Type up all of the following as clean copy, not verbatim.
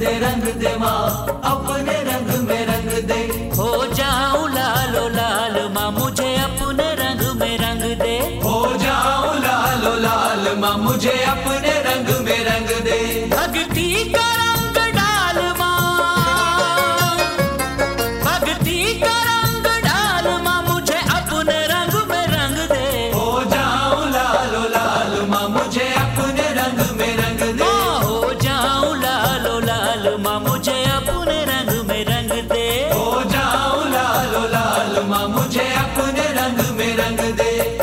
अपने रंग दे माँ, अपने रंग में रंग दे। हो जाऊं लालो लाल माँ, मुझे अपने रंग में रंग दे। हो जाऊं लालो लाल माँ, मुझे अपने रंग में रंग दे। भक्ति का रंग डाल माँ, भक्ति का रंग डाल माँ, मुझे अपने रंग में रंग दे। हो जाऊं लालो लाल माँ, मुझे अपने रंग में रंग दे। हो जाऊं लालो लाल माँ, मुझे अपने रंग में रंग दे। हो जाऊं लालो लाल माँ, मुझे अपने रंग में रंग दे।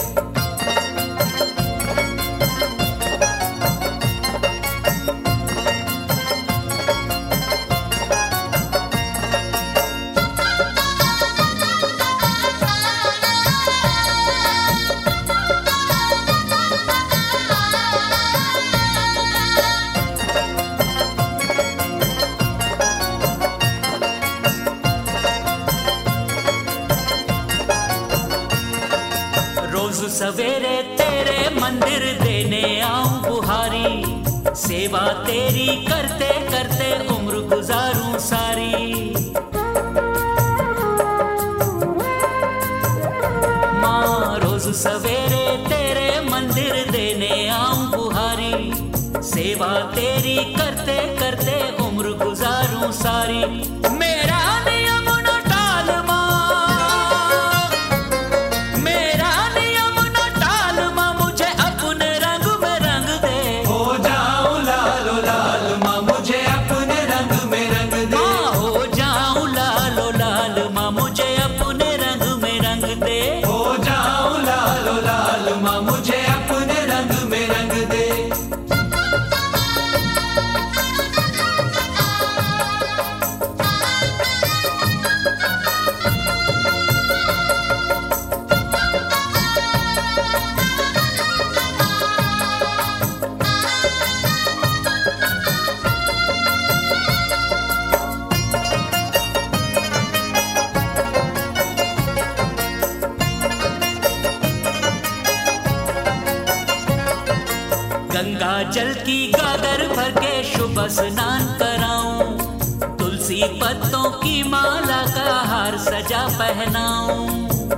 रोज सवेरे तेरे मंदिर देने आऊं बुहारी, सेवा तेरी करते करते उम्र गुजारूं सारी। माँ रोज सवेरे तेरे मंदिर देने आऊं बुहारी, सेवा तेरी करते करते उम्र गुजारूं सारी। मेरा नियम न टाल माँ, मेरा नियम न टाल माँ, मुझे अपने रंग में रंग दे। हो जाऊं लालो लाल माँ, मुझे अपने रंग में रंग दे। माँ हो जाऊं लालो लाल माँ, मुझे अपने रंग में रंग दे। हो जाऊं लालो लाल माँ, मुझे अपने रंग में रंग दे। गंगा जल की गागर भर के शुभ स्नान कराऊं, तुलसी पत्तों की माला का हार सजा पहनाऊं।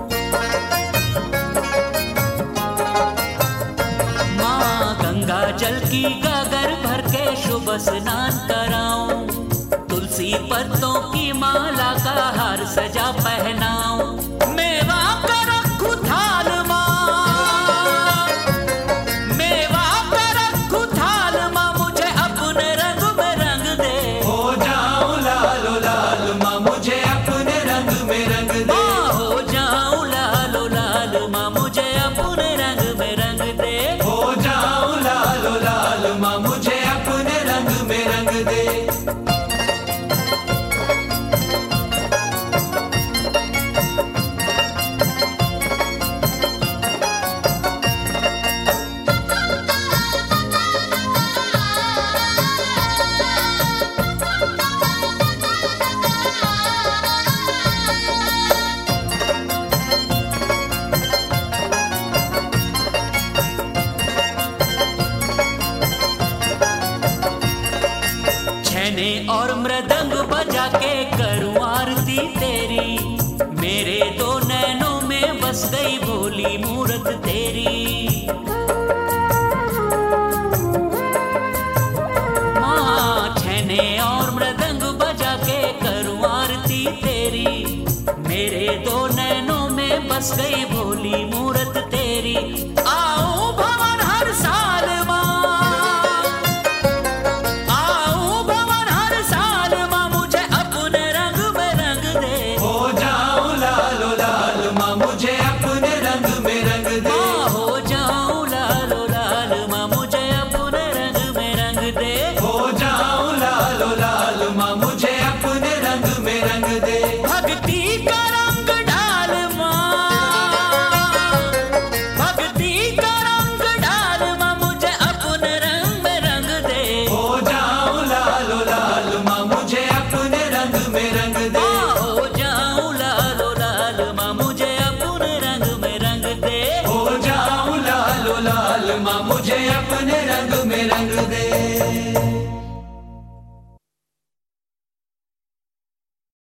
माँ गंगा जल की गागर भर के शुभ स्नान कराऊं, तुलसी पत्तों की माला का हार सजा पहनाऊं। मेवा का रखूं थाल माँ, मेवा का रखूं थाल माँ, मुझे अपने रंग में रंग दे। हो जाऊं लालो लाल माँ, मुझे अपने रंग में रंग दे। माँ हो जाऊं लालो लाल माँ, मुझे अपने रंग में रंग दे। हो जाऊं लालो लाल माँ, मुझे अपने रंग में रंग दे। छैने और मृदंग बजा के करूं आरती तेरी, मेरे दो नैनों में बस गई भोली मूरत तेरी। माँ छैने और मृदंग बजा के करूं आरती तेरी, मेरे दो नैनों में बस गई भोली मूरत तेरी। आओ भवन हर साल मुझे अपने रंग में रंग दे। हो जाऊं लालो लाल माँ, मुझे अपने रंग में रंग दे। हो जाऊं लालो लाल माँ, मुझे अपने रंग में रंग दे। भक्ति का रंग डाल माँ, भक्ति का रंग डाल माँ, मुझे अपने रंग में रंग दे। हो जाऊं लालो लाल माँ, मुझे अपने रंग में रंग दे। हो जाऊं लालो लाल माँ, मुझे अपने रंग में रंग दे। हो जाऊं लालो लाल माँ, मुझे अपने रंग में रंग दे।